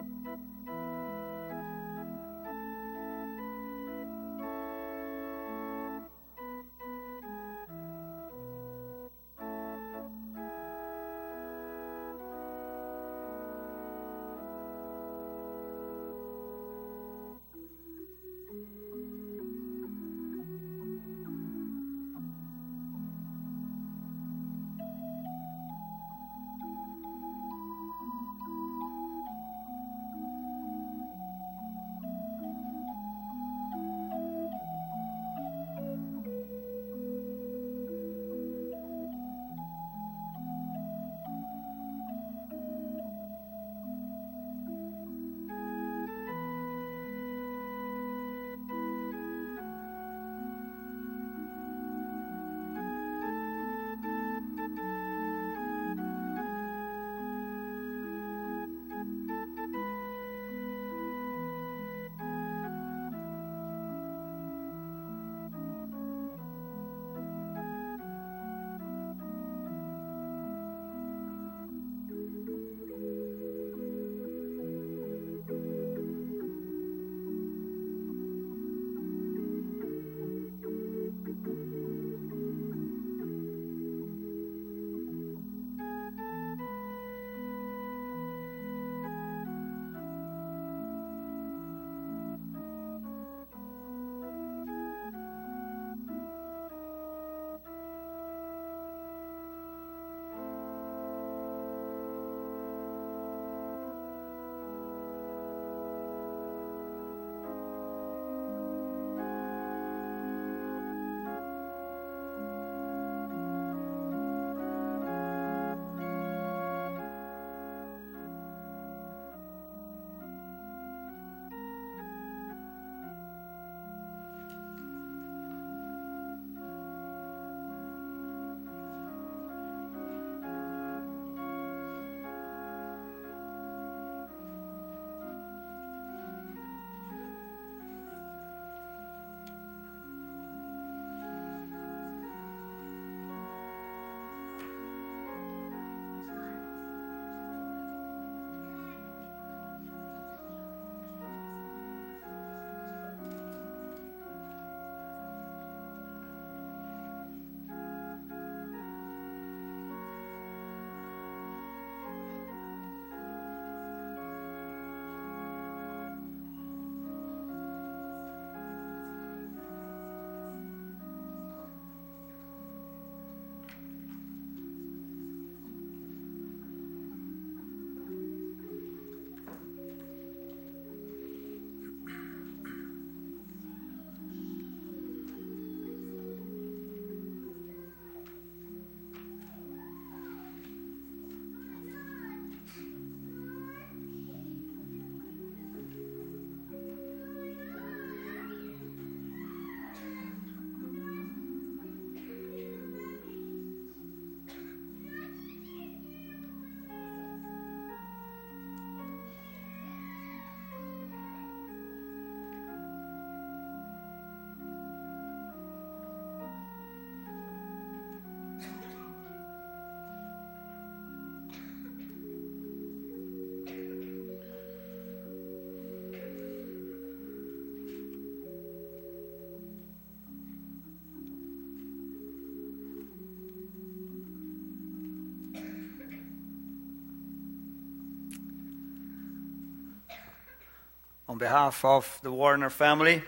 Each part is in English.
On behalf of the Warner family,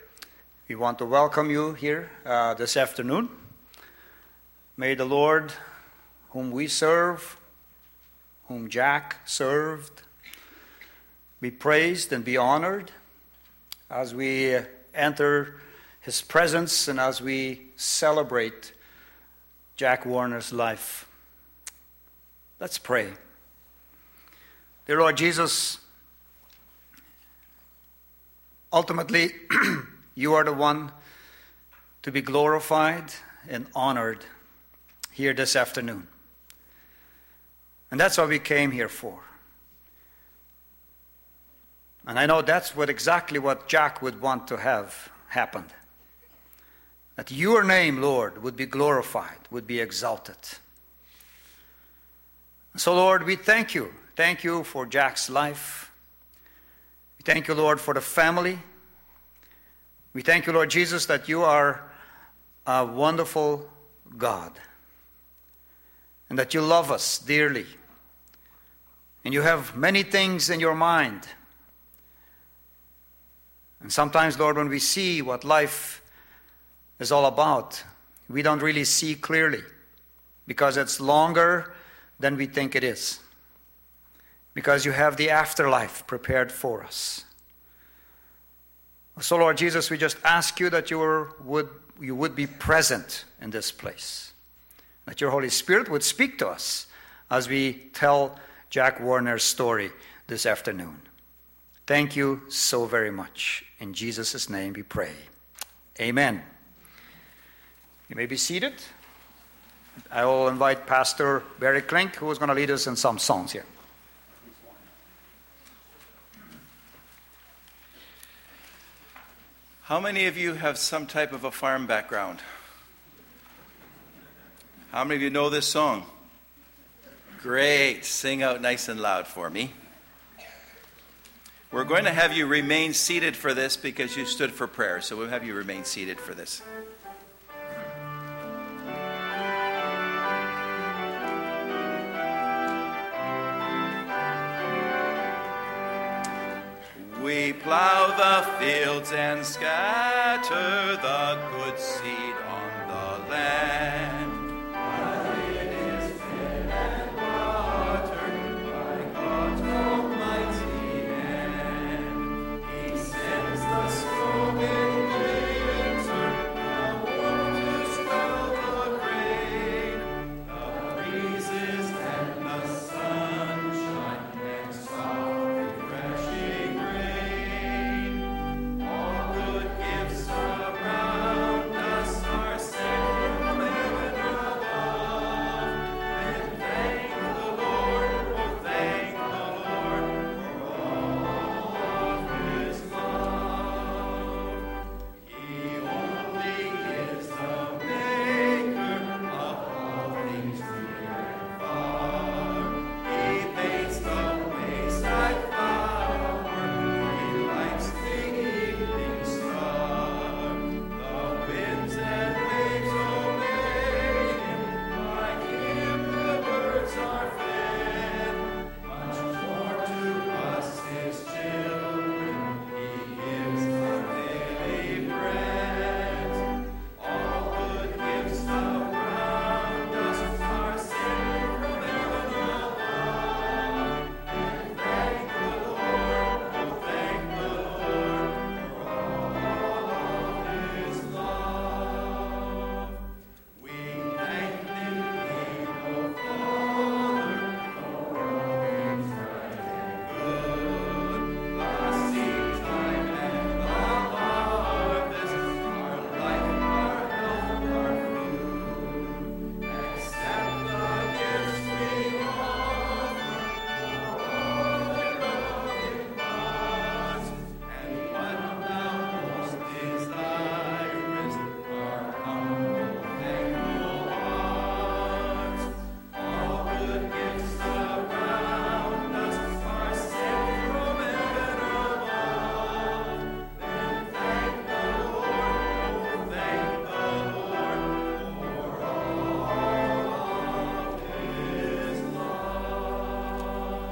we want to welcome you here this afternoon. May the Lord, whom we serve, whom Jack served, be praised and be honored as we enter his presence and as we celebrate Jack Warner's life. Let's pray. Dear Lord Jesus, ultimately, you are the one to be glorified and honored here this afternoon. And that's what we came here for. And I know that's exactly what Jack would want to have happened. That your name, Lord, would be glorified, would be exalted. So, Lord, we thank you. Thank you for Jack's life. We thank you, Lord, for the family. We thank you, Lord Jesus, that you are a wonderful God and that you love us dearly. And you have many things in your mind. And sometimes, Lord, when we see what life is all about, we don't really see clearly because it's longer than we think it is. Because you have the afterlife prepared for us. So, Lord Jesus, we just ask you that you would be present in this place. That your Holy Spirit would speak to us as we tell Jack Warner's story this afternoon. Thank you so very much. In Jesus' name we pray. Amen. You may be seated. I will invite Pastor Barry Klink, who is going to lead us in some songs here. How many of you have some type of a farm background? How many of you know this song? Great. Sing out nice and loud for me. We're going to have you remain seated for this because you stood for prayer. So we'll have you remain seated for this. We plow the fields and scatter the good seed on the land. But it is fed and watered by God's almighty hand. He sends the snow in winter, the warmth to swell the grain, the breezes and the sunshine and soft refreshing rain. All good gifts around us are sent from heaven above. Then thank the Lord, oh thank the Lord for all of his love. He only is the maker of all things near and far. He paints the wayside flower. He lights the evening star. The winds and waves obey him. By him the birds are fed. Much more to us his children. He gives our daily bread. All good gifts around us are sent from heaven above. And thank the Lord, oh thank the Lord for all of his love. We thank thee, O Father, for all things right and good. The seed time and the harvest, our life, our health, our food. Accept the gifts we offer, for all their loving parts. And what thou most desirest, our humble, thankful hearts. All good gifts around us are sent from heaven above. Then thank the Lord, oh thank the Lord for all of his love.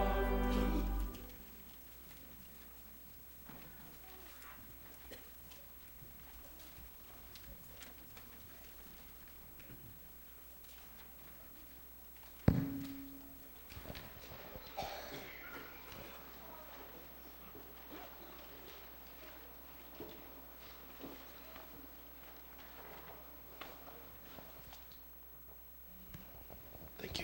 Thank you.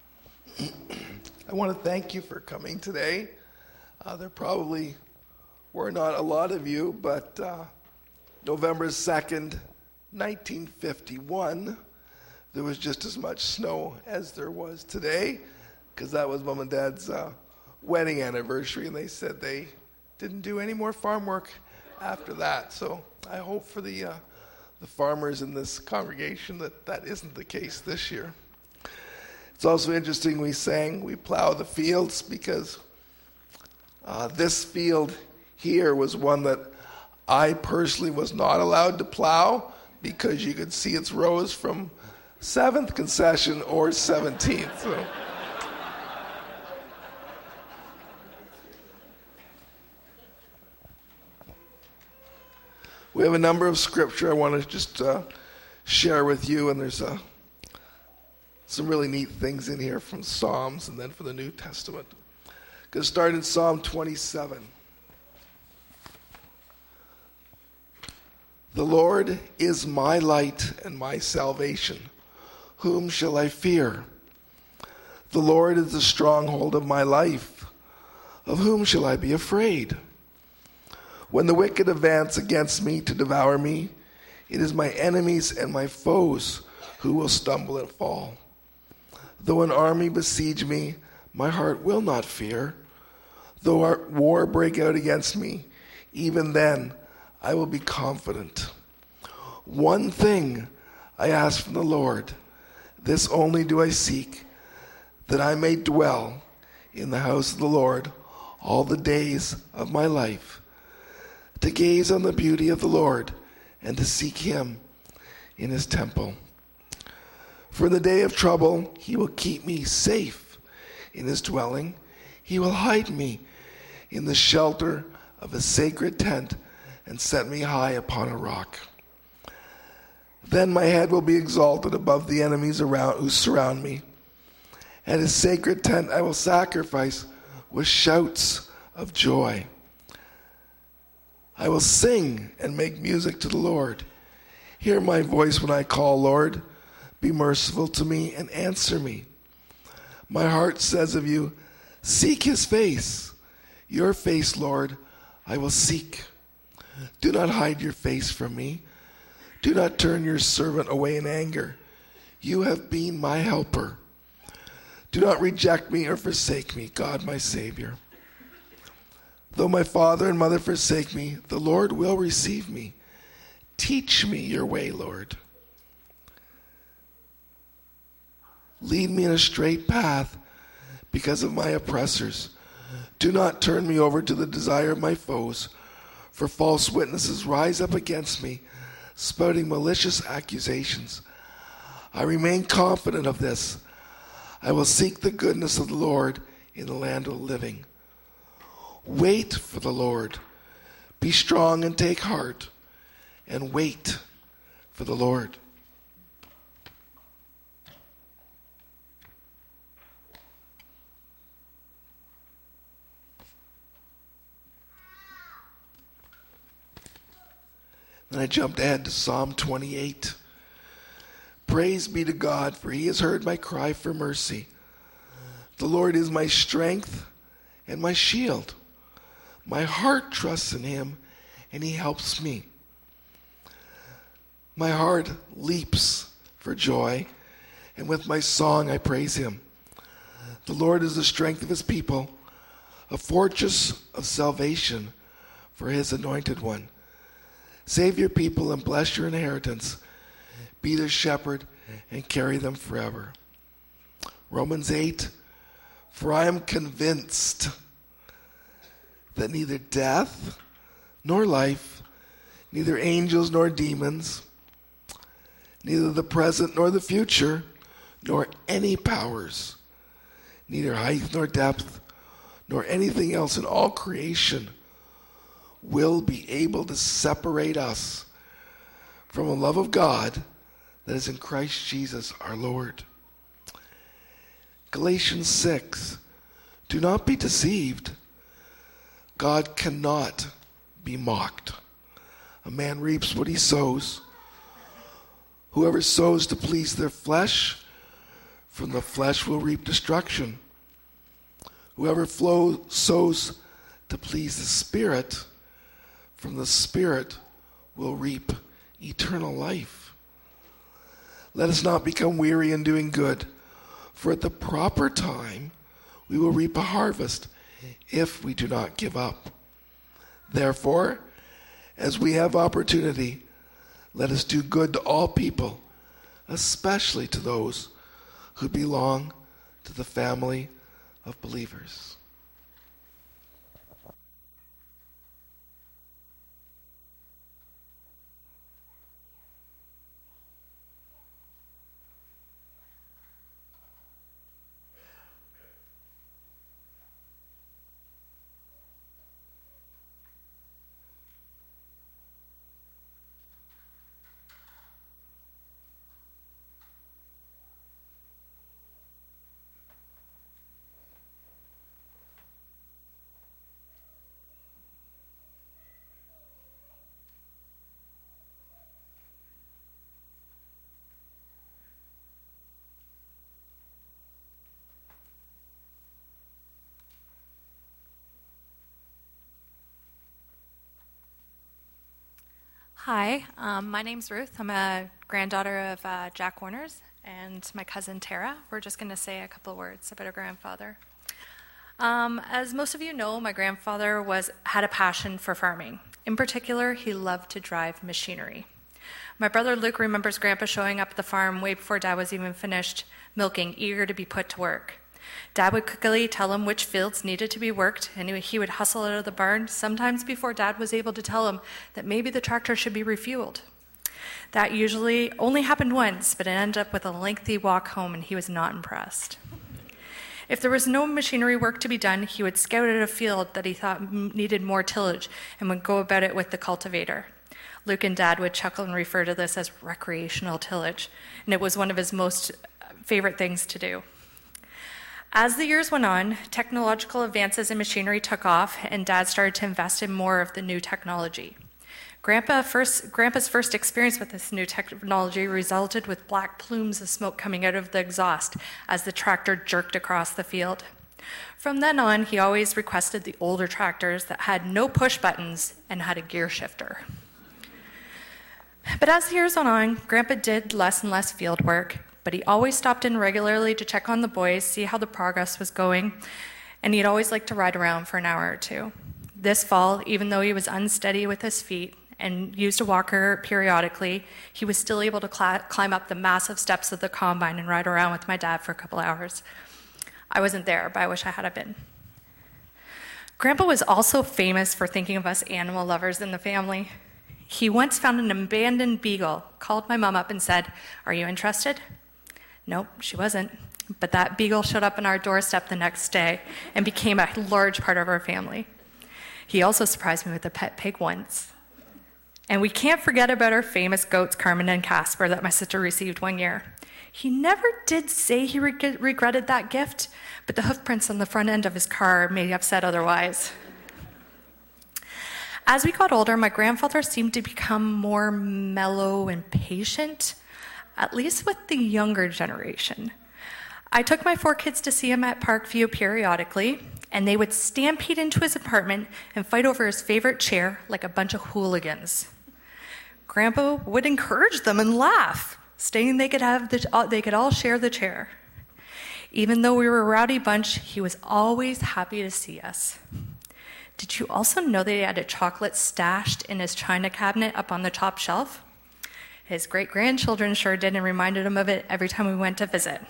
I want to thank you for coming today. There probably were not a lot of you, but November 2nd, 1951, there was just as much snow as there was today, because that was Mom and Dad's wedding anniversary, and they said they didn't do any more farm work after that. So I hope for the farmers in this congregation that isn't the case this year. It's also interesting we sang, we plow the fields, because this field here was one that I personally was not allowed to plow because you could see its rows from 7th concession or 17th. So. We have a number of scripture I want to just share with you, and there's some really neat things in here from Psalms and then from the New Testament. Going to start in Psalm 27. The Lord is my light and my salvation. Whom shall I fear? The Lord is the stronghold of my life. Of whom shall I be afraid? When the wicked advance against me to devour me, it is my enemies and my foes who will stumble and fall. Though an army besiege me, my heart will not fear. Though our war break out against me, even then I will be confident. One thing I ask from the Lord, this only do I seek, that I may dwell in the house of the Lord all the days of my life, to gaze on the beauty of the Lord and to seek him in his temple. For the day of trouble, he will keep me safe in his dwelling. He will hide me in the shelter of his sacred tent and set me high upon a rock. Then my head will be exalted above the enemies around who surround me. At his sacred tent I will sacrifice with shouts of joy. I will sing and make music to the Lord. Hear my voice when I call, Lord. Be merciful to me and answer me. My heart says of you, seek his face. Your face, Lord, I will seek. Do not hide your face from me. Do not turn your servant away in anger. You have been my helper. Do not reject me or forsake me, God my Savior. Though my father and mother forsake me, the Lord will receive me. Teach me your way, Lord. Lead me in a straight path because of my oppressors. Do not turn me over to the desire of my foes, for false witnesses rise up against me, spouting malicious accusations. I remain confident of this. I will seek the goodness of the Lord in the land of the living. Wait for the Lord. Be strong and take heart, and wait for the Lord. Then I jumped ahead to Psalm 28. Praise be to God, for he has heard my cry for mercy. The Lord is my strength and my shield. My heart trusts in him, and he helps me. My heart leaps for joy, and with my song I praise him. The Lord is the strength of his people, a fortress of salvation for his anointed one. Save your people and bless your inheritance. Be their shepherd and carry them forever. Romans 8, for I am convinced that neither death nor life, neither angels nor demons, neither the present nor the future, nor any powers, neither height nor depth, nor anything else in all creation will be able to separate us from the love of God that is in Christ Jesus our Lord. Galatians 6, do not be deceived. God cannot be mocked. A man reaps what he sows. Whoever sows to please their flesh, from the flesh will reap destruction. Whoever sows to please the Spirit, from the Spirit will reap eternal life. Let us not become weary in doing good, for at the proper time we will reap a harvest if we do not give up. Therefore, as we have opportunity, let us do good to all people, especially to those who belong to the family of believers. Hi, my name's Ruth. I'm a granddaughter of Jack Warners and my cousin Tara. We're just going to say a couple words about our grandfather. As most of you know, my grandfather had a passion for farming. In particular, he loved to drive machinery. My brother Luke remembers Grandpa showing up at the farm way before Dad was even finished milking, eager to be put to work. Dad would quickly tell him which fields needed to be worked, and he would hustle out of the barn, sometimes before Dad was able to tell him that maybe the tractor should be refueled. That usually only happened once, but it ended up with a lengthy walk home, and he was not impressed. If there was no machinery work to be done, he would scout out a field that he thought needed more tillage and would go about it with the cultivator. Luke and Dad would chuckle and refer to this as recreational tillage, and it was one of his most favorite things to do. As the years went on, technological advances in machinery took off, and Dad started to invest in more of the new technology. Grandpa's first experience with this new technology resulted with black plumes of smoke coming out of the exhaust as the tractor jerked across the field. From then on, he always requested the older tractors that had no push buttons and had a gear shifter. But as the years went on, Grandpa did less and less field work, but he always stopped in regularly to check on the boys, see how the progress was going, and he'd always like to ride around for an hour or two. This fall, even though he was unsteady with his feet and used a walker periodically, he was still able to climb up the massive steps of the combine and ride around with my dad for a couple hours. I wasn't there, but I wish I had been. Grandpa was also famous for thinking of us animal lovers in the family. He once found an abandoned beagle, called my mom up and said, "Are you interested?" Nope, she wasn't. But that beagle showed up on our doorstep the next day and became a large part of our family. He also surprised me with a pet pig once. And we can't forget about our famous goats, Carmen and Casper, that my sister received one year. He never did say he regretted that gift, but the hoof prints on the front end of his car may have said otherwise. As we got older, my grandfather seemed to become more mellow and patient, at least with the younger generation. I took my 4 kids to see him at Parkview periodically, and they would stampede into his apartment and fight over his favorite chair like a bunch of hooligans. Grandpa would encourage them and laugh, stating they could all share the chair. Even though we were a rowdy bunch, he was always happy to see us. Did you also know that he had a chocolate stashed in his china cabinet up on the top shelf? His great-grandchildren sure did and reminded him of it every time we went to visit.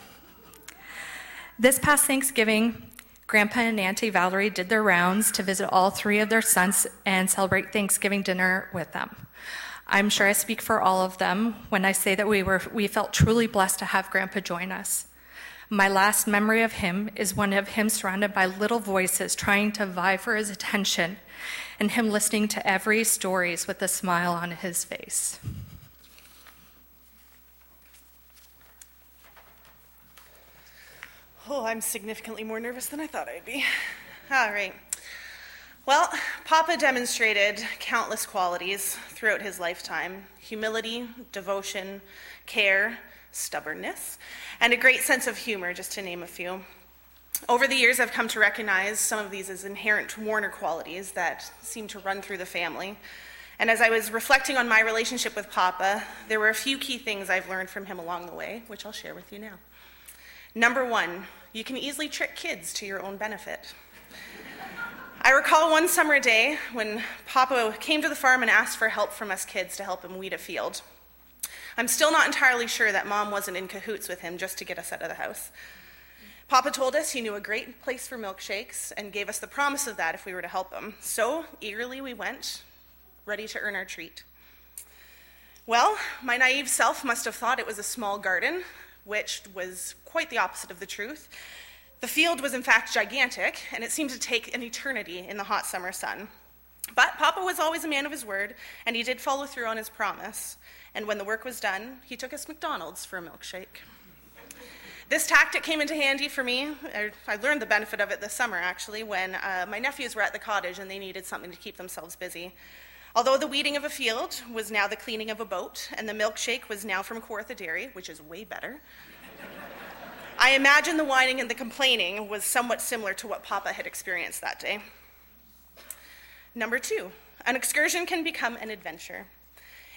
This past Thanksgiving, Grandpa and Auntie Valerie did their rounds to visit all 3 of their sons and celebrate Thanksgiving dinner with them. I'm sure I speak for all of them when I say that we felt truly blessed to have Grandpa join us. My last memory of him is one of him surrounded by little voices trying to vie for his attention, and him listening to every stories with a smile on his face. Oh, I'm significantly more nervous than I thought I'd be. All right. Well, Papa demonstrated countless qualities throughout his lifetime: humility, devotion, care, stubbornness, and a great sense of humor, just to name a few. Over the years, I've come to recognize some of these as inherent Warner qualities that seem to run through the family. And as I was reflecting on my relationship with Papa, there were a few key things I've learned from him along the way, which I'll share with you now. Number 1, you can easily trick kids to your own benefit. I recall one summer day when Papa came to the farm and asked for help from us kids to help him weed a field. I'm still not entirely sure that Mom wasn't in cahoots with him just to get us out of the house. Papa told us he knew a great place for milkshakes and gave us the promise of that if we were to help him. So eagerly we went, ready to earn our treat. Well, my naive self must have thought it was a small garden, which was quite the opposite of the truth. The field was in fact gigantic, and it seemed to take an eternity in the hot summer sun. But Papa was always a man of his word, and he did follow through on his promise. And when the work was done, he took us McDonald's for a milkshake. This tactic came into handy for me. I learned the benefit of it this summer, actually, when my nephews were at the cottage and they needed something to keep themselves busy. Although the weeding of a field was now the cleaning of a boat, and the milkshake was now from Kawartha Dairy, which is way better, I imagine the whining and the complaining was somewhat similar to what Papa had experienced that day. Number 2, an excursion can become an adventure.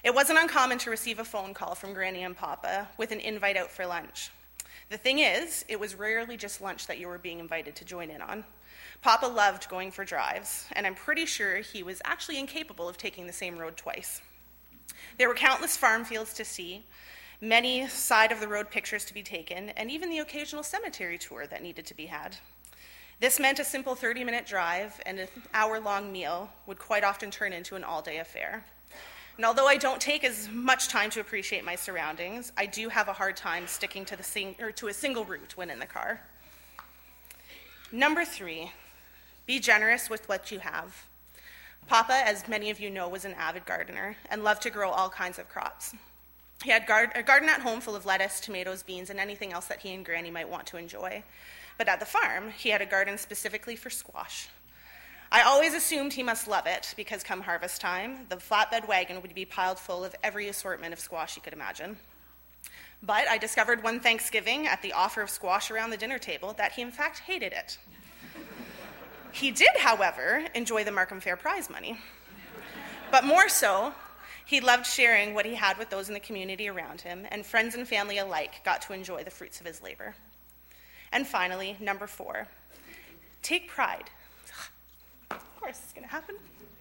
It wasn't uncommon to receive a phone call from Granny and Papa with an invite out for lunch. The thing is, it was rarely just lunch that you were being invited to join in on. Papa loved going for drives, and I'm pretty sure he was actually incapable of taking the same road twice. There were countless farm fields to see, many side-of-the-road pictures to be taken, and even the occasional cemetery tour that needed to be had. This meant a simple 30-minute drive and an hour-long meal would quite often turn into an all-day affair. And although I don't take as much time to appreciate my surroundings, I do have a hard time sticking to a single route when in the car. Number 3, be generous with what you have. Papa, as many of you know, was an avid gardener and loved to grow all kinds of crops. He had a garden at home full of lettuce, tomatoes, beans, and anything else that he and Granny might want to enjoy. But at the farm, he had a garden specifically for squash. I always assumed he must love it because come harvest time, the flatbed wagon would be piled full of every assortment of squash you could imagine. But I discovered one Thanksgiving at the offer of squash around the dinner table that he in fact hated it. He did, however, enjoy the Markham Fair prize money. But more so, he loved sharing what he had with those in the community around him, and friends and family alike got to enjoy the fruits of his labor. And finally, number 4, take pride. Of course, it's going to happen.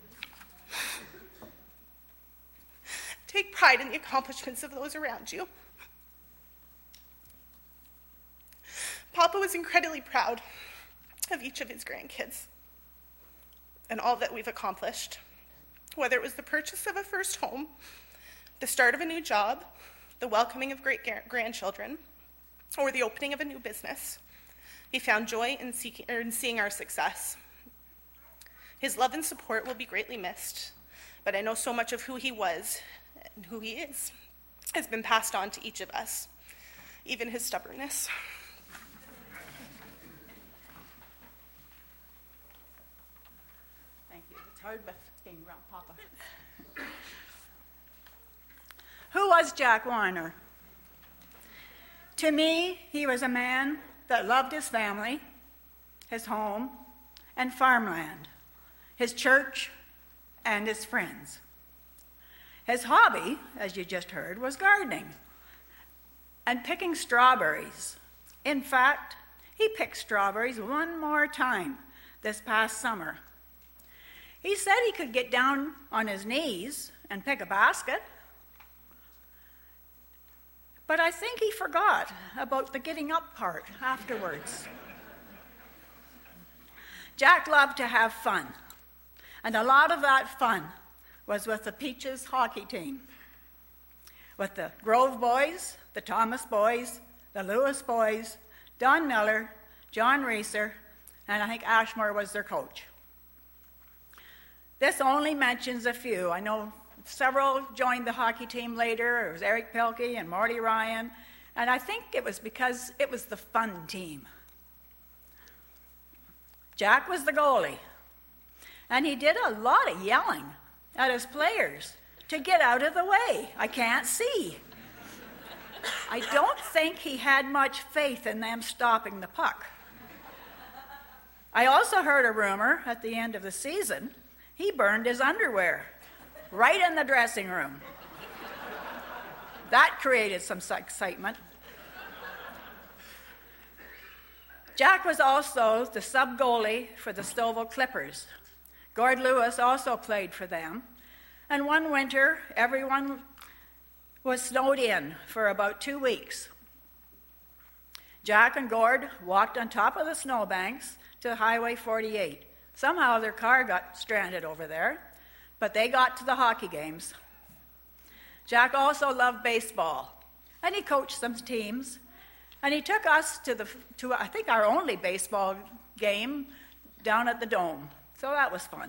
Take pride in the accomplishments of those around you. Papa was incredibly proud of each of his grandkids and all that we've accomplished, whether it was the purchase of a first home, the start of a new job, the welcoming of great grandchildren, or the opening of a new business. He found joy in seeing our success. His love and support will be greatly missed, but I know so much of who he was and who he is has been passed on to each of us, even his stubbornness. Thank you. It's hard with being around Papa. Who was Jack Warner? To me, he was a man that loved his family, his home, and farmland, his church, and his friends. His hobby, as you just heard, was gardening and picking strawberries. In fact, he picked strawberries one more time this past summer. He said he could get down on his knees and pick a basket, but I think he forgot about the getting up part afterwards. Jack loved to have fun, and a lot of that fun was with the Peaches hockey team, with the Grove boys, the Thomas boys, the Lewis boys, Don Miller, John Reeser, and I think Ashmore was their coach. This only mentions a few. I know several joined the hockey team later. It was Eric Pilkey and Marty Ryan, and I think it was because it was the fun team. Jack was the goalie, and he did a lot of yelling at his players to get out of the way. I can't see. I don't think he had much faith in them stopping the puck. I also heard a rumor at the end of the season he burned his underwear right in the dressing room. That created some excitement. Jack was also the sub-goalie for the Stouffville Clippers. Gord Lewis also played for them. And one winter, everyone was snowed in for about 2 weeks. Jack and Gord walked on top of the snowbanks to Highway 48. Somehow their car got stranded over there, but they got to the hockey games. Jack also loved baseball, and he coached some teams, and he took us to I think our only baseball game down at the Dome. So that was fun.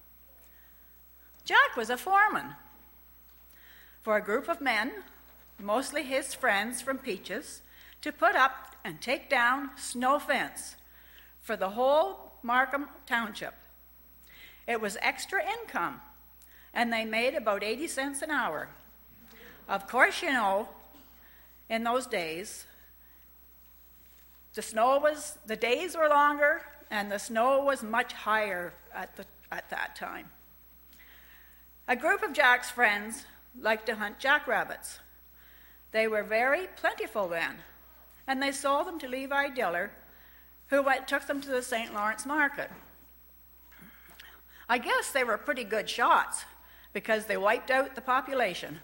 Jack was a foreman for a group of men, mostly his friends from Peaches, to put up and take down snow fence for the whole Markham Township. It was extra income, and they made about 80 cents an hour. Of course, you know, in those days, the days were longer, and the snow was much higher at that time. A group of Jack's friends liked to hunt jackrabbits. They were very plentiful then, and they sold them to Levi Diller, who took them to the St. Lawrence market. I guess they were pretty good shots because they wiped out the population.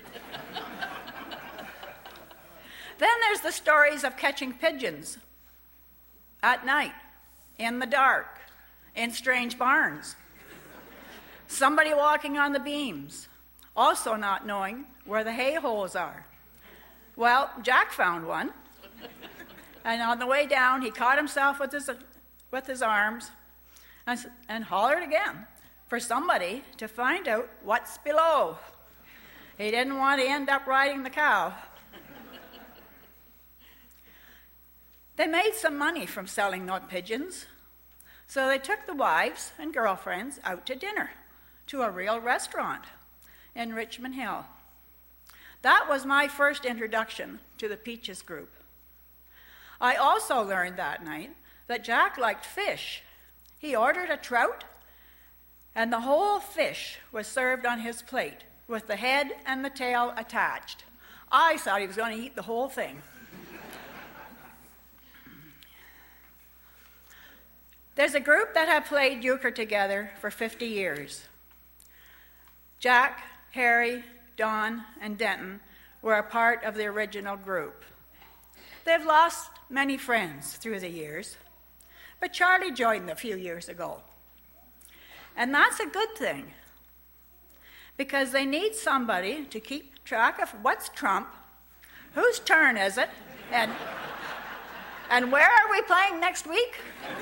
Then there's the stories of catching pigeons at night, in the dark, in strange barns. Somebody walking on the beams, also not knowing where the hay holes are. Well, Jack found one, and on the way down, he caught himself with his arms and hollered again for somebody to find out what's below. He didn't want to end up riding the cow. They made some money from selling the pigeons, so they took the wives and girlfriends out to dinner to a real restaurant in Richmond Hill. That was my first introduction to the Peaches group. I also learned that night that Jack liked fish. He ordered a trout, and the whole fish was served on his plate with the head and the tail attached. I thought he was going to eat the whole thing. There's a group that have played euchre together for 50 years. Jack, Harry, Don, and Denton were a part of the original group. They've lost many friends through the years, but Charlie joined a few years ago. And that's a good thing, because they need somebody to keep track of what's trump, whose turn is it, and where are we playing next week?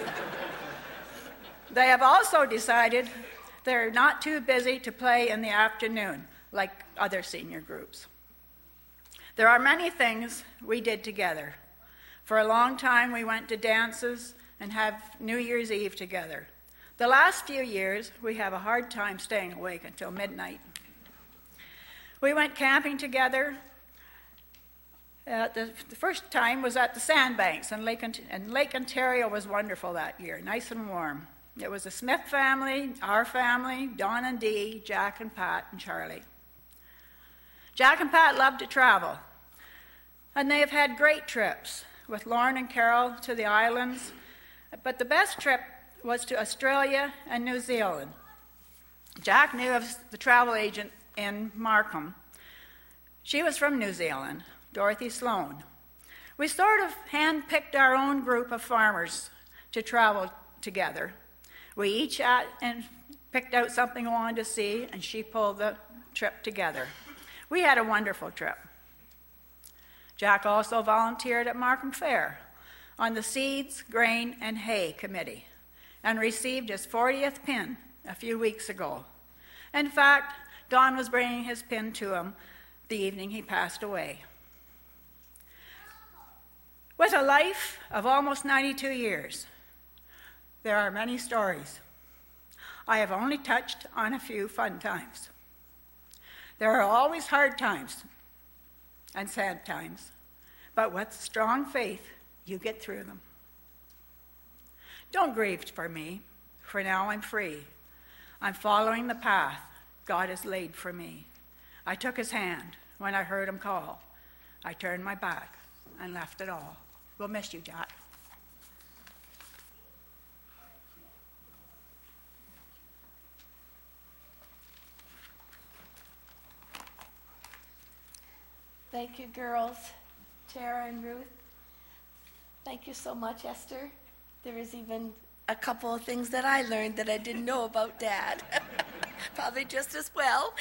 They have also decided they're not too busy to play in the afternoon like other senior groups. There are many things we did together. For a long time, we went to dances and have New Year's Eve together. The last few years, we have a hard time staying awake until midnight. We went camping together. The first time was at the Sandbanks, and Lake Ontario was wonderful that year, nice and warm. It was the Smith family, our family, Don and Dee, Jack and Pat and Charlie. Jack and Pat love to travel, and they have had great trips with Lauren and Carol to the islands, but the best trip was to Australia and New Zealand. Jack knew of the travel agent in Markham. She was from New Zealand, Dorothy Sloan. We sort of hand-picked our own group of farmers to travel together. We each picked out something we wanted to see, and she pulled the trip together. We had a wonderful trip. Jack also volunteered at Markham Fair on the Seeds, Grain, and Hay Committee and received his 40th pin a few weeks ago. In fact, Don was bringing his pin to him the evening he passed away. With a life of almost 92 years, there are many stories. I have only touched on a few fun times. There are always hard times and sad times, but with strong faith, you get through them. Don't grieve for me, for now I'm free. I'm following the path God has laid for me. I took his hand when I heard him call. I turned my back and left it all. We'll miss you, Jack. Thank you, girls, Tara and Ruth. Thank you so much, Esther. There is even a couple of things that I learned that I didn't know about Dad. Probably just as well.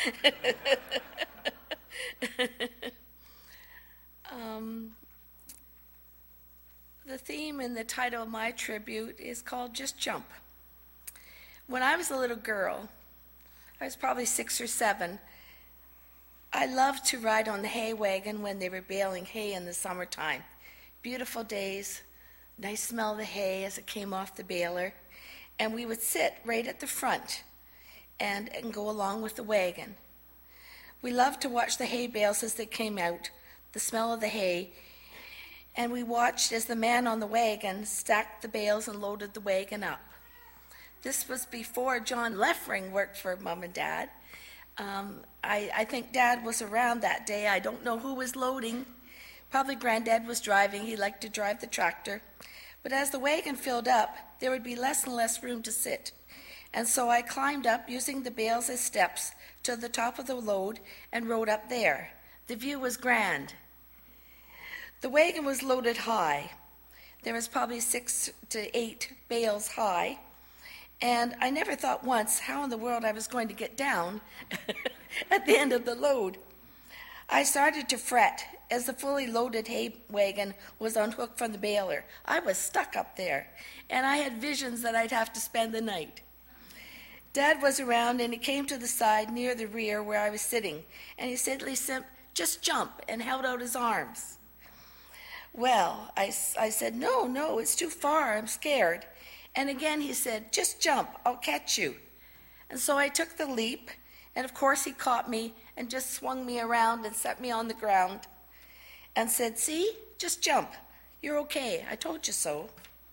The theme and the title of my tribute is called Just Jump. When I was a little girl, I was probably 6 or 7, I loved to ride on the hay wagon when they were baling hay in the summertime. Beautiful days, nice smell of the hay as it came off the baler, and we would sit right at the front and go along with the wagon. We loved to watch the hay bales as they came out, the smell of the hay, and we watched as the man on the wagon stacked the bales and loaded the wagon up. This was before John Leffring worked for Mom and Dad. I think Dad was around that day. I don't know who was loading. Probably Granddad was driving. He liked to drive the tractor. But as the wagon filled up, there would be less and less room to sit. And so I climbed up, using the bales as steps, to the top of the load and rode up there. The view was grand. The wagon was loaded high. There was probably 6 to 8 bales high. And I never thought once how in the world I was going to get down at the end of the load. I started to fret as the fully loaded hay wagon was unhooked from the baler. I was stuck up there, and I had visions that I'd have to spend the night. Dad was around, and he came to the side near the rear where I was sitting, and he said, "Lisa, just jump," and held out his arms. Well, I said, no, it's too far, I'm scared. And again he said, "Just jump, I'll catch you." And so I took the leap, and of course he caught me and just swung me around and set me on the ground and said, "See, just jump. You're okay. I told you so."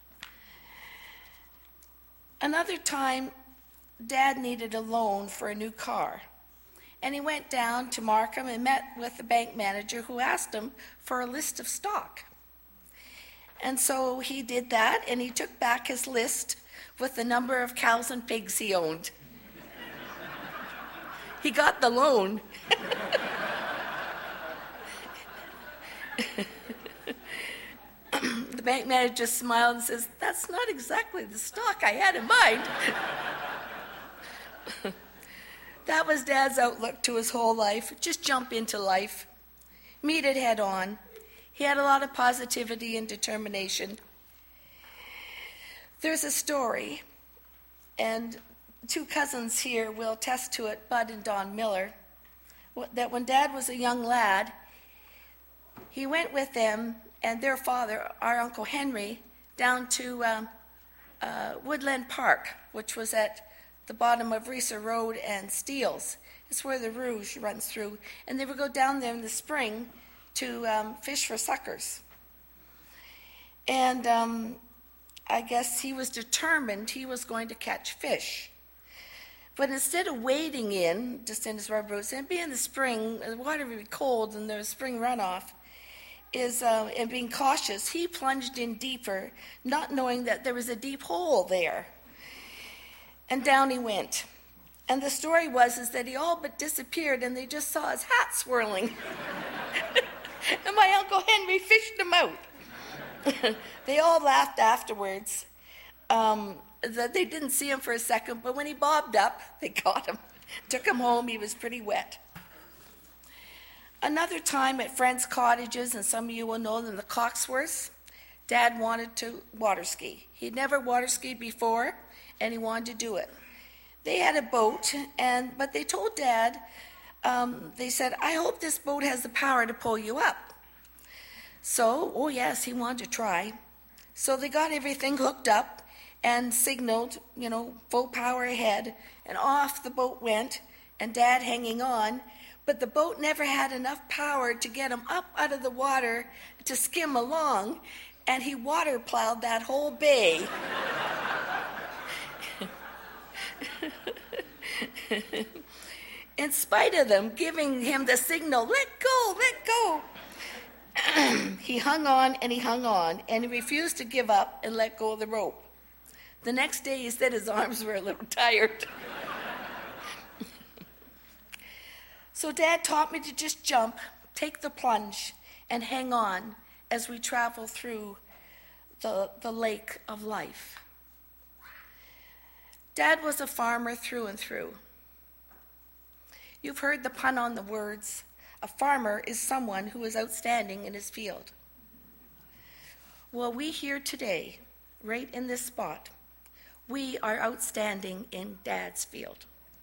Another time, Dad needed a loan for a new car. And he went down to Markham and met with the bank manager, who asked him for a list of stock. And so he did that, and he took back his list with the number of cows and pigs he owned. He got the loan. The bank manager smiled and says, "That's not exactly the stock I had in mind." That was Dad's outlook to his whole life. Just jump into life. Meet it head on. He had a lot of positivity and determination. There's a story, and 2 cousins here will attest to it, Bud and Don Miller, that when Dad was a young lad, he went with them and their father, our Uncle Henry, down to Woodland Park, which was at the bottom of Reesa Road and Steeles. It's where the Rouge runs through. And they would go down there in the spring to fish for suckers. And I guess he was determined he was going to catch fish. But instead of wading in, just in his rubber boots, and being in the spring, the water would be cold and there was spring runoff, and being cautious, he plunged in deeper, not knowing that there was a deep hole there. And down he went. And the story is that he all but disappeared, and they just saw his hat swirling. And my Uncle Henry fished him out. They all laughed afterwards. That they didn't see him for a second, but when he bobbed up, they caught him. Took him home. He was pretty wet. Another time at friends' cottages, and some of you will know them, the Coxworths, Dad wanted to water ski. He'd never water skied before, and he wanted to do it. They had a boat, but they told Dad, they said, "I hope this boat has the power to pull you up." So, oh yes, he wanted to try. So they got everything hooked up and signaled, full power ahead, and off the boat went, and Dad hanging on. But the boat never had enough power to get him up out of the water to skim along, and he water plowed that whole bay. In spite of them giving him the signal, "Let go, let go," he hung on, and he refused to give up and let go of the rope. The next day he said his arms were a little tired. So Dad taught me to just jump, take the plunge, and hang on as we travel through the lake of life. Dad was a farmer through and through. You've heard the pun on the words. A farmer is someone who is outstanding in his field. Well, we here today, right in this spot, we are outstanding in Dad's field.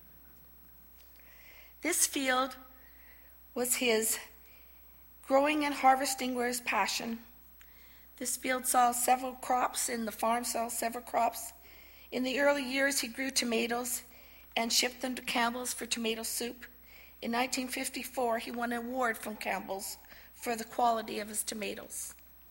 This field was his. Growing and harvesting were his passion. This field saw several crops, and the farm saw several crops. In the early years, he grew tomatoes and shipped them to Campbell's for tomato soup. In 1954, he won an award from Campbell's for the quality of his tomatoes.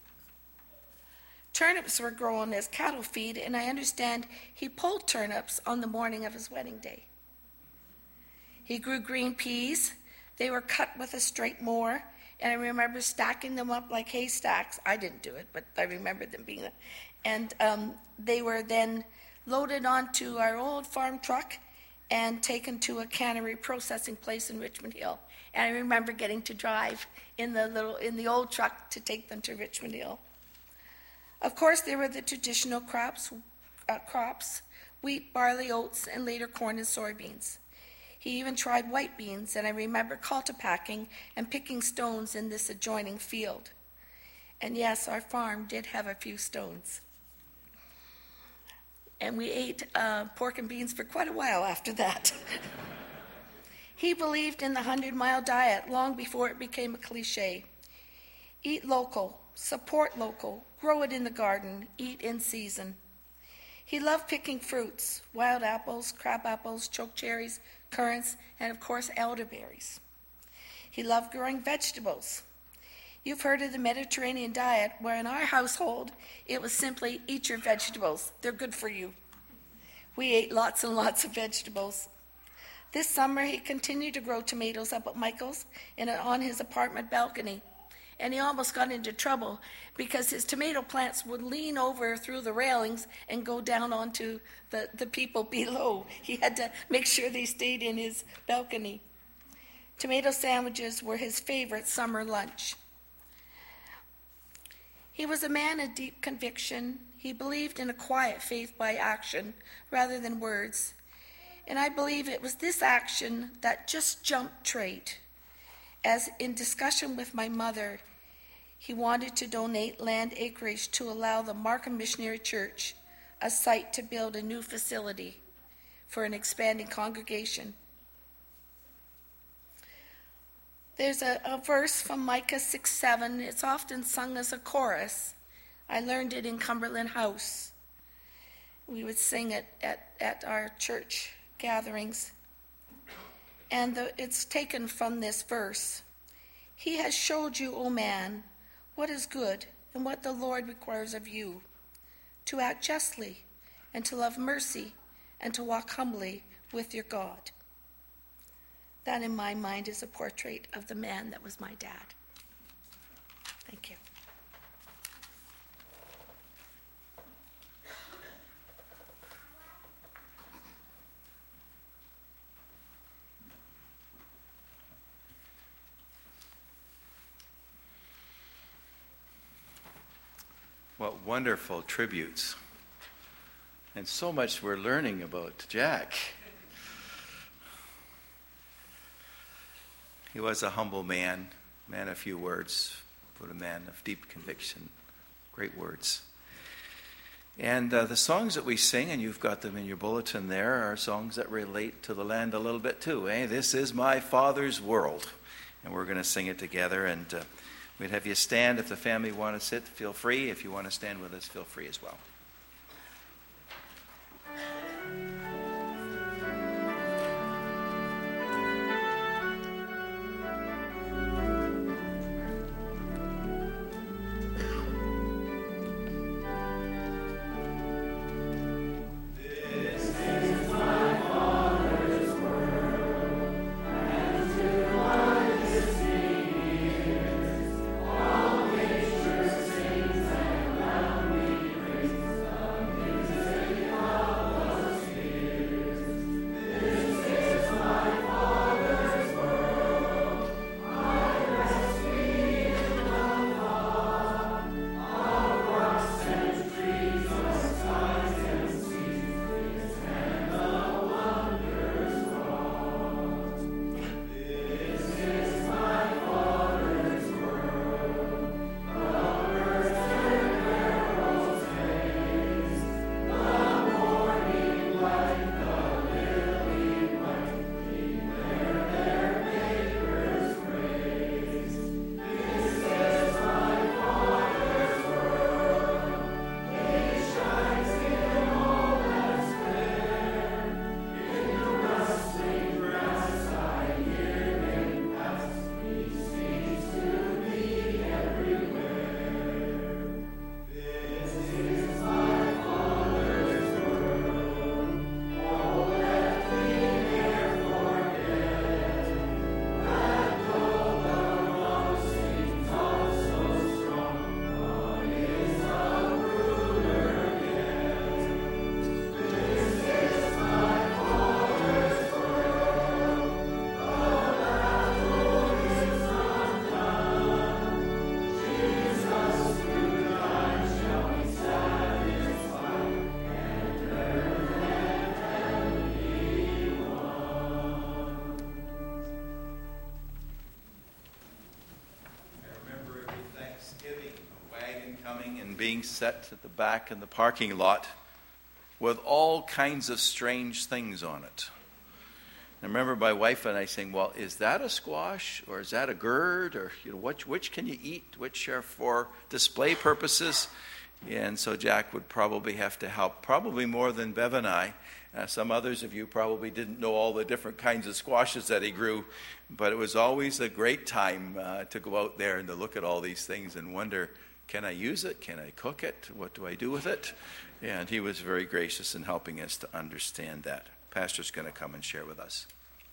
Turnips were grown as cattle feed, and I understand he pulled turnips on the morning of his wedding day. He grew green peas. They were cut with a straight mower, and I remember stacking them up like haystacks. I didn't do it, but I remember them being there. And they were then loaded onto our old farm truck and taken to a cannery processing place in Richmond Hill. And I remember getting to drive in the old truck to take them to Richmond Hill. Of course, there were the traditional crops, wheat, barley, oats, and later corn and soybeans. He even tried white beans, and I remember cultipacking and picking stones in this adjoining field. And yes, our farm did have a few stones. And we ate pork and beans for quite a while after that. He believed in the 100-mile diet long before it became a cliche. Eat local, support local, grow it in the garden, eat in season. He loved picking fruits, wild apples, crab apples, choke cherries, currants, and of course elderberries. He loved growing vegetables. You've heard of the Mediterranean diet, where in our household it was simply eat your vegetables. They're good for you. We ate lots and lots of vegetables. This summer he continued to grow tomatoes up at Michael's and on his apartment balcony. And he almost got into trouble because his tomato plants would lean over through the railings and go down onto the people below. He had to make sure they stayed in his balcony. Tomato sandwiches were his favorite summer lunch. He was a man of deep conviction. He believed in a quiet faith by action rather than words. And I believe it was this action, that just jump trait. As in discussion with my mother, he wanted to donate land acreage to allow the Markham Missionary Church a site to build a new facility for an expanding congregation. There's a verse from Micah 6:7. It's often sung as a chorus. I learned it in Cumberland House. We would sing it at our church gatherings. And it's taken from this verse. He has showed you, O man, what is good and what the Lord requires of you, to act justly and to love mercy and to walk humbly with your God. That in my mind is a portrait of the man that was my dad. Thank you. What wonderful tributes. And so much we're learning about Jack. He was a humble man of few words, but a man of deep conviction. Great words. And the songs that we sing, and you've got them in your bulletin there, are songs that relate to the land a little bit too. This is my Father's world. And we're going to sing it together. And we'd have you stand. If the family want to sit, feel free. If you want to stand with us, feel free as well. Praise coming and being set at the back in the parking lot with all kinds of strange things on it. I remember my wife and I saying, well, is that a squash or is that a gourd? Or which can you eat? Which are for display purposes? And so Jack would probably have to help, probably more than Bev and I. Some others of you probably didn't know all the different kinds of squashes that he grew, but it was always a great time to go out there and to look at all these things and wonder, can I use it? Can I cook it? What do I do with it? And he was very gracious in helping us to understand that. Pastor's going to come and share with us.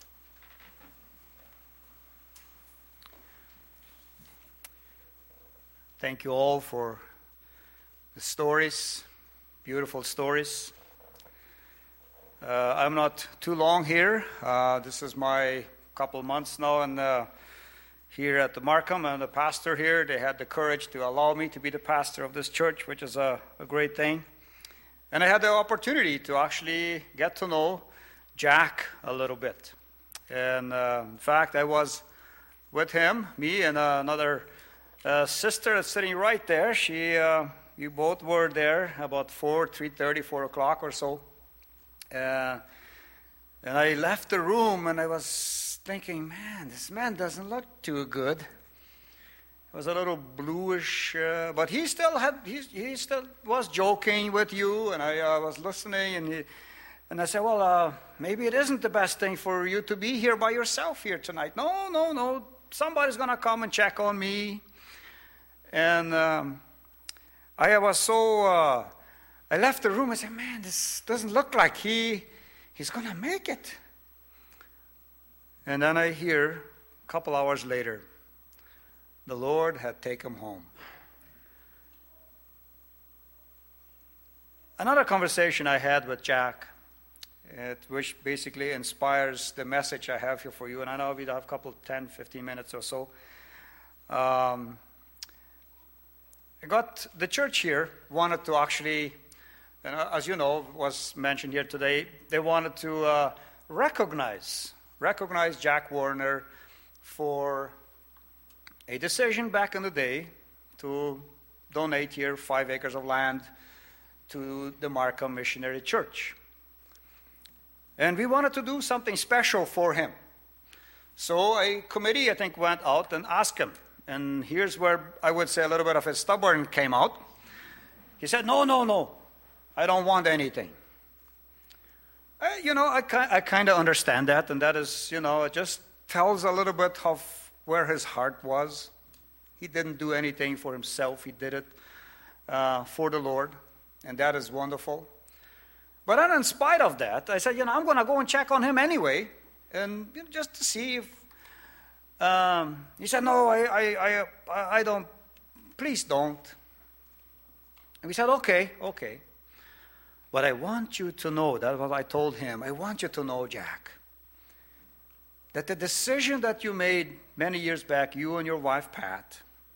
Thank you all for the stories, beautiful stories. I'm not too long here. This is my couple months now, and here at the Markham, and the pastor here, they had the courage to allow me to be the pastor of this church, which is a great thing. And I had the opportunity to actually get to know Jack a little bit. And in fact, I was with him, me and another sister that's sitting right there. You both were there about 3:30, 4 o'clock or so. And I left the room and I was thinking, man, this man doesn't look too good. He was a little bluish, but he still was joking with you, and I was listening, and I said, well, maybe it isn't the best thing for you to be here by yourself here tonight. No, somebody's going to come and check on me. And I was so, I left the room and said, man, this doesn't look like he's going to make it. And then I hear, a couple hours later, the Lord had taken him home. Another conversation I had with Jack, which basically inspires the message I have here for you, and I know we have a couple, 10, 15 minutes or so. The church here wanted to actually, as you know, was mentioned here today, they wanted to recognize Jack Warner for a decision back in the day to donate here 5 acres of land to the Markham Missionary Church. And we wanted to do something special for him. So a committee, I think, went out and asked him. And here's where I would say a little bit of his stubborn came out. He said, no, I don't want anything. I kind of understand that, and that is, it just tells a little bit of where his heart was. He didn't do anything for himself. He did it for the Lord, and that is wonderful. But then in spite of that, I said, I'm going to go and check on him anyway, and just to see if... he said, no, I don't, please don't. And we said, okay. But I want you to know, that's what I told him, I want you to know, Jack, that the decision that you made many years back, you and your wife, Pat,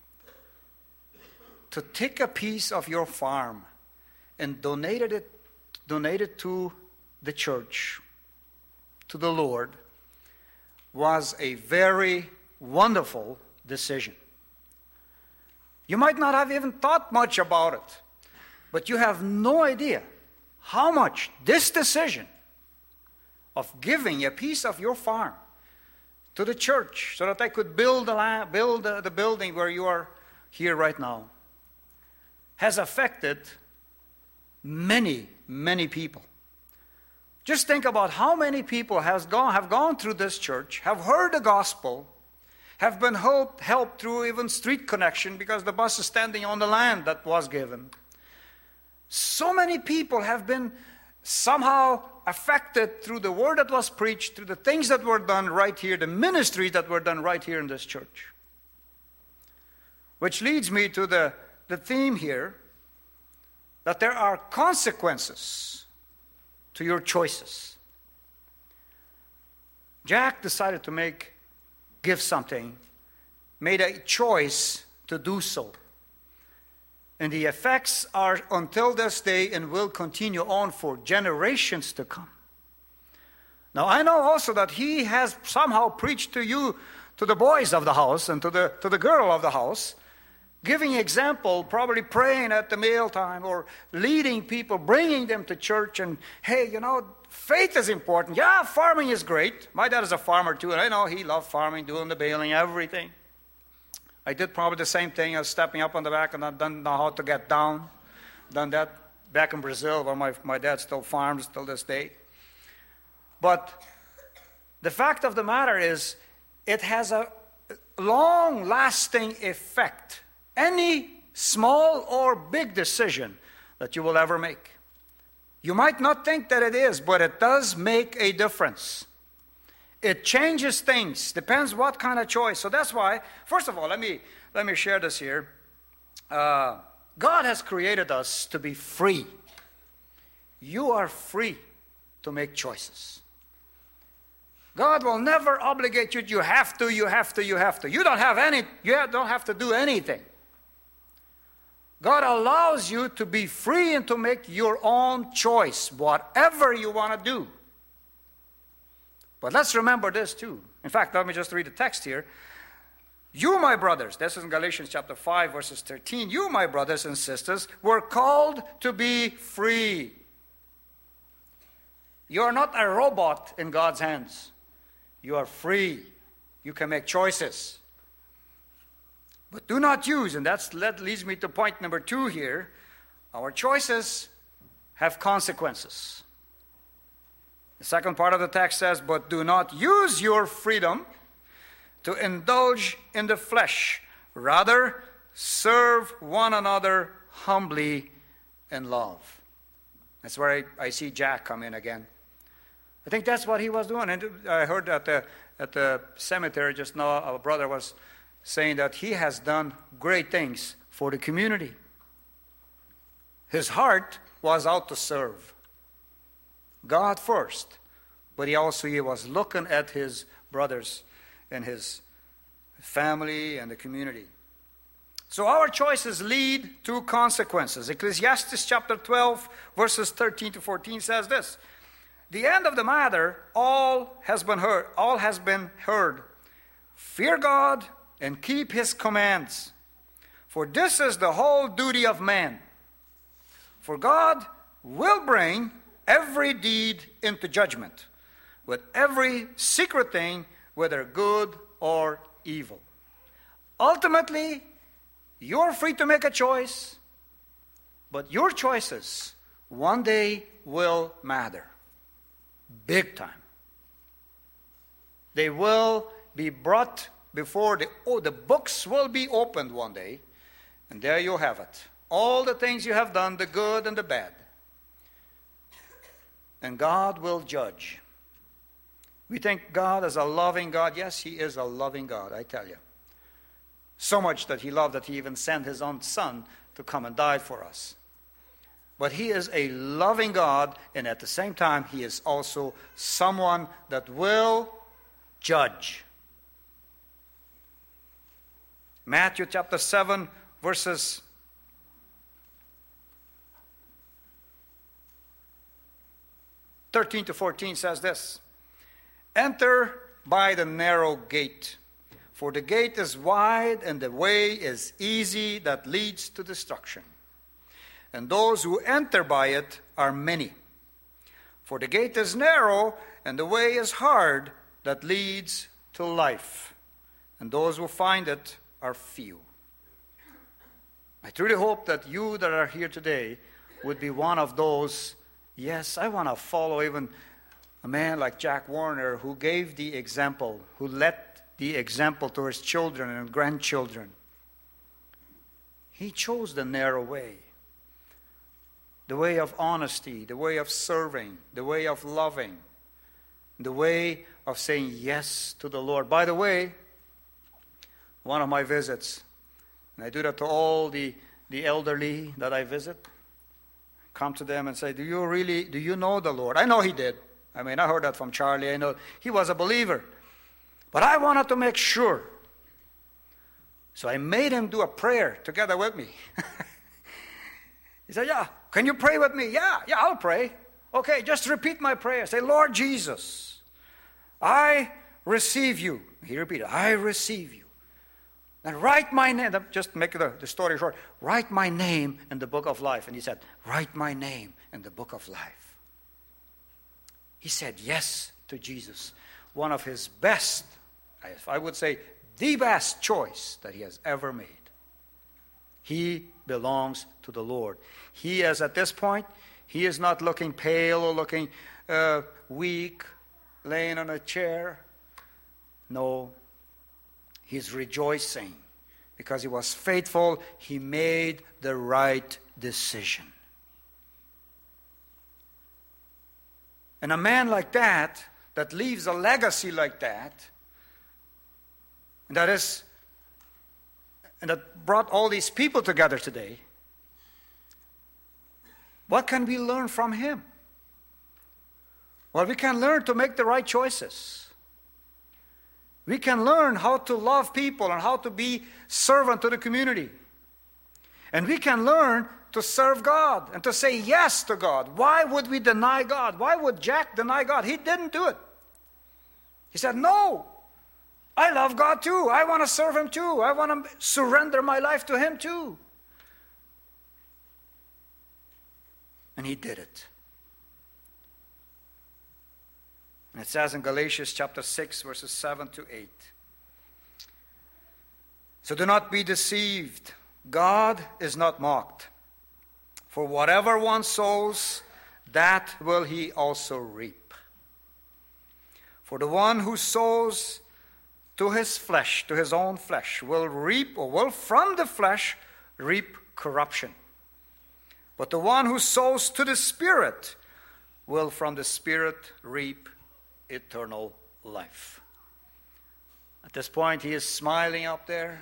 to take a piece of your farm and donate it to the church, to the Lord, was a very wonderful decision. You might not have even thought much about it, but you have no idea how much this decision of giving a piece of your farm to the church so that I could build the building where you are here right now has affected many, many people. Just think about how many people have gone through this church, have heard the gospel, have been helped through even street connection because the bus is standing on the land that was given. So many people have been somehow affected through the word that was preached, through the things that were done right here, the ministries that were done right here in this church. Which leads me to the theme here, that there are consequences to your choices. Jack decided to give something, made a choice to do so. And the effects are until this day and will continue on for generations to come. Now I know also that he has somehow preached to you, to the boys of the house and to the girl of the house, giving example, probably praying at the mealtime or leading people, bringing them to church. And hey, faith is important. Yeah, farming is great. My dad is a farmer too, and I know he loved farming, doing the baling, everything. I did probably the same thing. I was stepping up on the back and I didn't know how to get down. Done that back in Brazil where my dad still farms till this day. But the fact of the matter is it has a long-lasting effect. Any small or big decision that you will ever make. You might not think that it is, but it does make a difference. It changes things. Depends what kind of choice. So that's why, first of all, let me share this here. God has created us to be free. You are free to make choices. God will never obligate you. You have to. You don't have to do anything. God allows you to be free and to make your own choice, whatever you want to do. But let's remember this too. In fact, let me just read the text here. You, my brothers, this is in Galatians chapter 5, verses 13. You, my brothers and sisters, were called to be free. You are not a robot in God's hands. You are free. You can make choices. But do not use, and that leads me to point number 2 here. Our choices have consequences. The second part of the text says, but do not use your freedom to indulge in the flesh. Rather, serve one another humbly in love. That's where I see Jack come in again. I think that's what he was doing. And I heard at the cemetery just now, our brother was saying that he has done great things for the community. His heart was out to serve God first, but he was looking at his brothers and his family and the community. So our choices lead to consequences. Ecclesiastes chapter 12, verses 13 to 14 says this. The end of the matter, all has been heard. Fear God and keep his commands. For this is the whole duty of man. For God will bring every deed into judgment, with every secret thing, whether good or evil. Ultimately, you're free to make a choice, but your choices one day will matter. Big time. They will be brought before the books will be opened one day, and there you have it. All the things you have done, the good and the bad. And God will judge. We think God is a loving God. Yes, he is a loving God, I tell you. So much that he loved that he even sent his own son to come and die for us. But he is a loving God, and at the same time, he is also someone that will judge. Matthew chapter 7, verses 13 to 14 says this. Enter by the narrow gate, for the gate is wide and the way is easy that leads to destruction. And those who enter by it are many. For the gate is narrow and the way is hard that leads to life. And those who find it are few. I truly hope that you that are here today would be one of those. Yes, I want to follow even a man like Jack Warner who gave the example, who led the example to his children and grandchildren. He chose the narrow way. The way of honesty, the way of serving, the way of loving, the way of saying yes to the Lord. By the way, one of my visits, and I do that to all the elderly that I visit, come to them and say, do you know the Lord? I know he did. I mean, I heard that from Charlie. I know he was a believer. But I wanted to make sure. So I made him do a prayer together with me. He said, yeah, can you pray with me? Yeah, I'll pray. Okay, just repeat my prayer. Say, Lord Jesus, I receive you. He repeated, I receive you And write my name, just make the story short, write my name in the book of life. And he said, write my name in the book of life. He said yes to Jesus. One of his best, I would say, the best choice that he has ever made. He belongs to the Lord. He is, at this point, he is not looking pale or looking weak, laying on a chair. No, he's rejoicing because he was faithful. He made the right decision. And a man like that leaves a legacy like that, and that brought all these people together today, what can we learn from him? Well, we can learn to make the right choices. We can learn how to love people and how to be servant to the community. And we can learn to serve God and to say yes to God. Why would we deny God? Why would Jack deny God? He didn't do it. He said, no, I love God too. I want to serve him too. I want to surrender my life to him too. And he did it. And it says in Galatians chapter 6, verses 7 to 8. So do not be deceived. God is not mocked. For whatever one sows, that will he also reap. For the one who sows to his flesh, to his own flesh, will from the flesh reap corruption. But the one who sows to the Spirit will from the Spirit reap eternal life. At this point, he is smiling up there,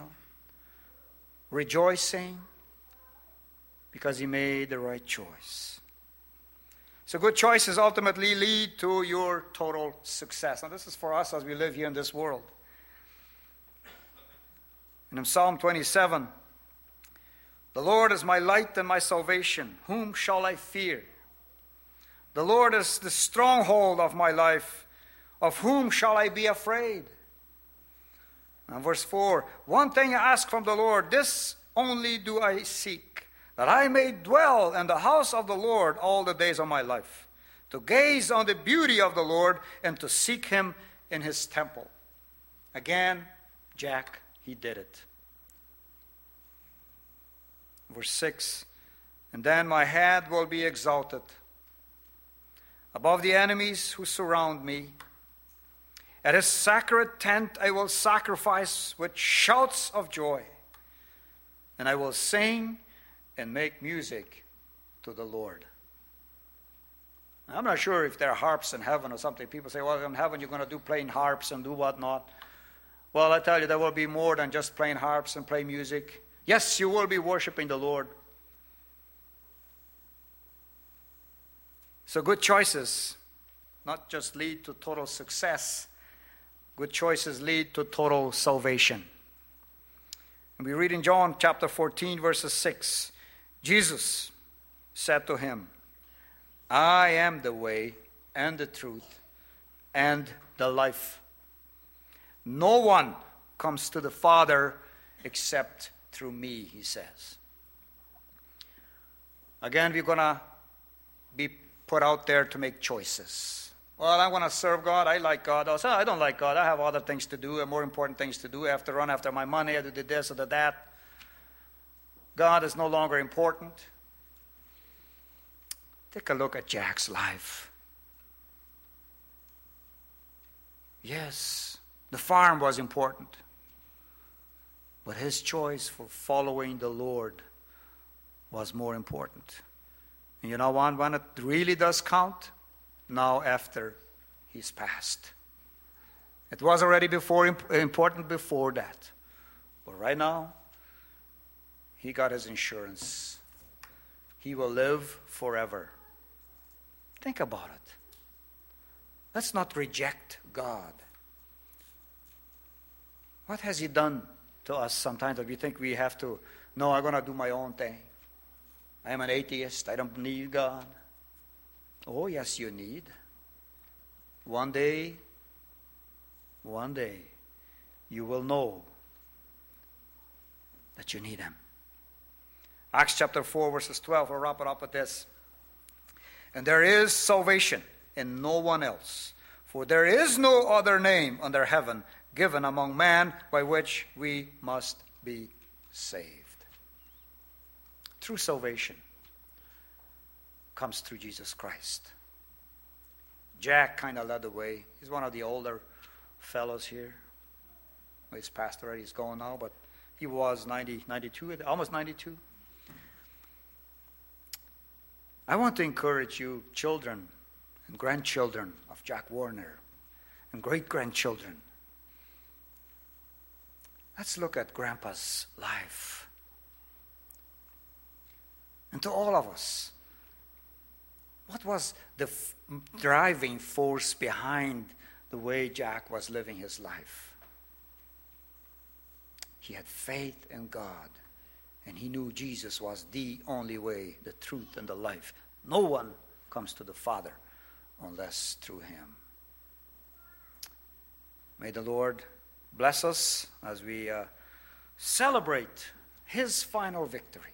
rejoicing because he made the right choice. So good choices ultimately lead to your total success. Now this is for us as we live here in this world. And in Psalm 27, the Lord is my light and my salvation. Whom shall I fear? The Lord is the stronghold of my life. Of whom shall I be afraid? And verse 4, one thing I ask from the Lord, this only do I seek, that I may dwell in the house of the Lord all the days of my life, to gaze on the beauty of the Lord and to seek him in his temple. Again, Jack, he did it. Verse 6, and then my head will be exalted above the enemies who surround me. At his sacred tent I will sacrifice with shouts of joy, and I will sing and make music to the Lord. I'm not sure if there are harps in heaven or something. People say, well, in heaven you're going to do playing harps and do whatnot. Well, I tell you, there will be more than just playing harps and play music. Yes, you will be worshiping the Lord. So good choices not just lead to total success. Good choices lead to total salvation. And we read in John chapter 14, verses 6, Jesus said to him, I am the way and the truth and the life. No one comes to the Father except through me, he says. Again, we're going to be put out there to make choices. Well, I want to serve God. I like God. Also, I don't like God. I have other things to do and more important things to do. I have to run after my money. I have to do this or that. God is no longer important. Take a look at Jack's life. Yes, the farm was important. But his choice for following the Lord was more important. And you know what? When it really does count, now after he's passed. It was already important before that. But right now, he got his insurance. He will live forever. Think about it. Let's not reject God. What has he done to us sometimes that we think we have to, no, I'm going to do my own thing. I am an atheist. I don't need God. Oh, yes, you need. One day, you will know that you need him. Acts chapter 4, verses 12, we'll wrap it up with this. And there is salvation in no one else, for there is no other name under heaven given among men by which we must be saved. True salvation comes through Jesus Christ. Jack kind of led the way. He's one of the older fellows here. Well, he's passed already, he's gone now, but he was 92, almost 92. I want to encourage you, children and grandchildren of Jack Warner and great-grandchildren. Let's look at Grandpa's life. And to all of us, what was the driving force behind the way Jack was living his life? He had faith in God, and he knew Jesus was the only way, the truth, and the life. No one comes to the Father unless through him. May the Lord bless us as we celebrate his final victory.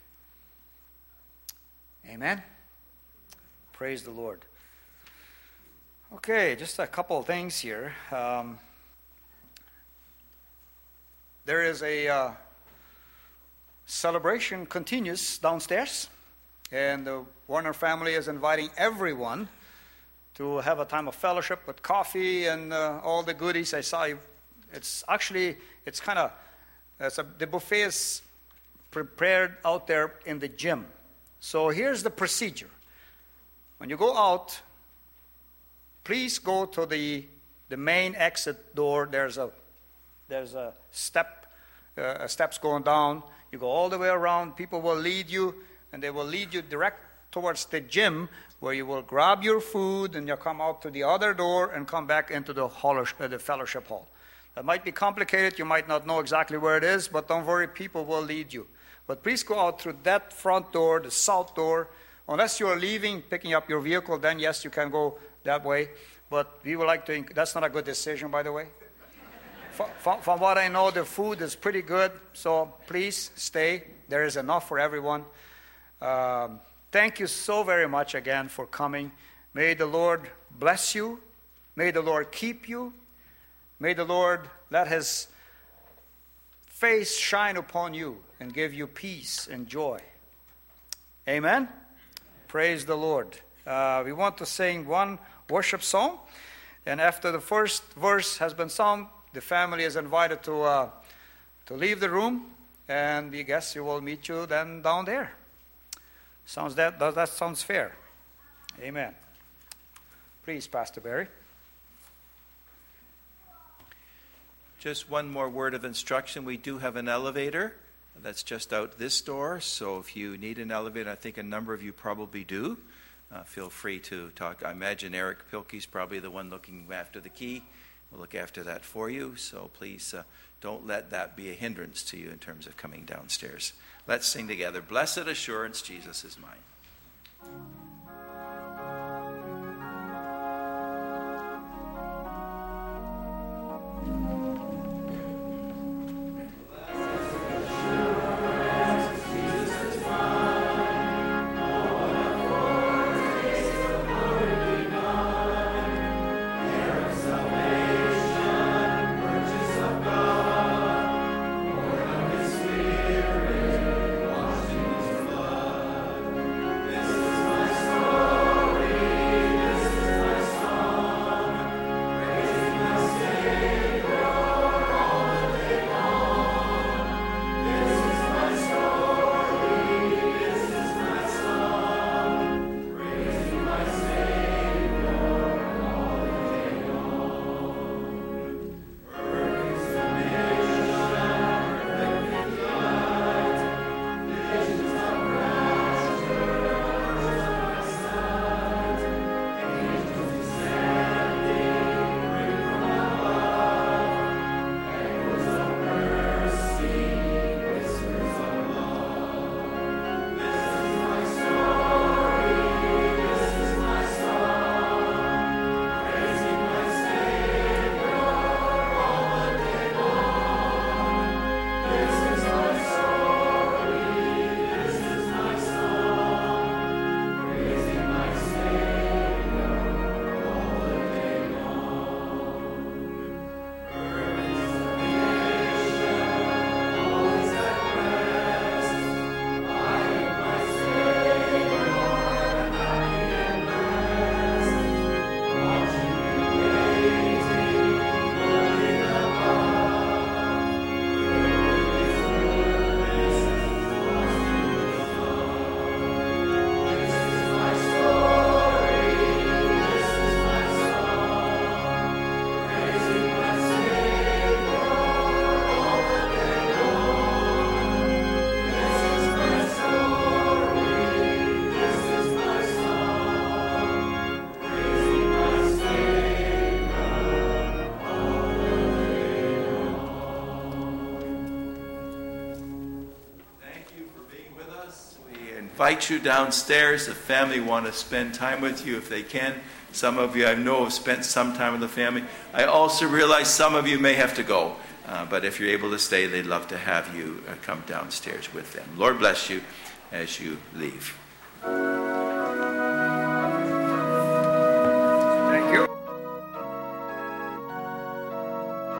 Amen. Praise the Lord. Okay, just a couple of things here. There is a celebration continues downstairs, and the Warner family is inviting everyone to have a time of fellowship with coffee and all the goodies. I saw you. The buffet is prepared out there in the gym. So here's the procedure. When you go out, please go to the main exit door. There's a steps going down. You go all the way around. People will lead you, and they will lead you direct towards the gym, where you will grab your food, and you'll come out to the other door and come back into the fellowship hall. That might be complicated. You might not know exactly where it is, but don't worry, people will lead you. But please go out through that front door, the south door. Unless you are leaving, picking up your vehicle, then yes, you can go that way. But we would like to, that's not a good decision, by the way. From what I know, the food is pretty good, so please stay. There is enough for everyone. Thank you so very much again for coming. May the Lord bless you. May the Lord keep you. May the Lord let his face shine upon you and give you peace and joy. Amen. Praise the Lord. We want to sing one worship song, and after the first verse has been sung, the family is invited to leave the room, and we guess we will meet you then down there. That sounds fair. Amen. Please, Pastor Barry. Just one more word of instruction. We do have an elevator that's just out this door, so if you need an elevator, I think a number of you probably do, feel free to talk. I imagine Eric Pilkey's probably the one looking after the key. We'll look after that for you, so please don't let that be a hindrance to you in terms of coming downstairs. Let's sing together. Blessed assurance, Jesus is mine. invite you downstairs. The family want to spend time with you if they can. Some of you I know have spent some time with the family. I also realize some of you may have to go. But if you're able to stay, they'd love to have you come downstairs with them. Lord bless you as you leave.